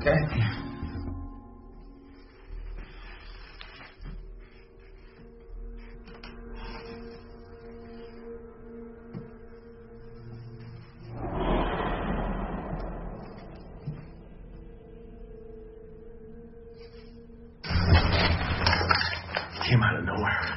okay? Came out of nowhere.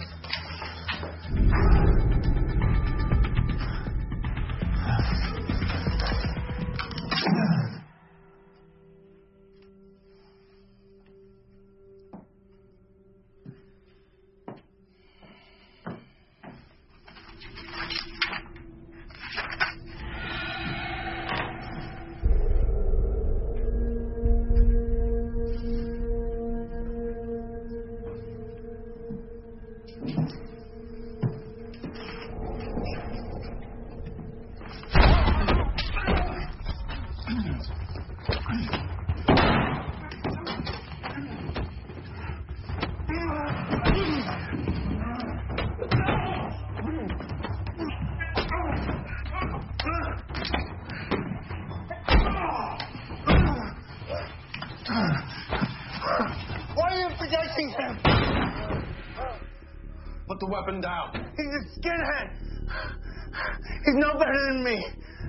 Why are you protecting him? Put the weapon down. He's a skinhead. He's no better than me.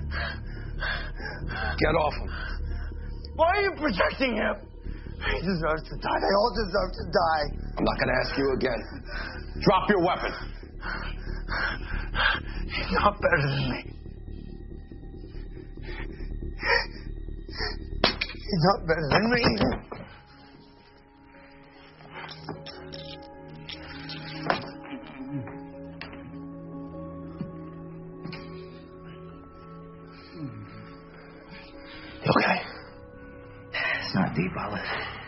Get off him. Why are you protecting him? He deserves to die. They all deserve to die. I'm not going to ask you again. Drop your weapon. He's not better than me. He's not better than me. You okay? It's not deep, Olive.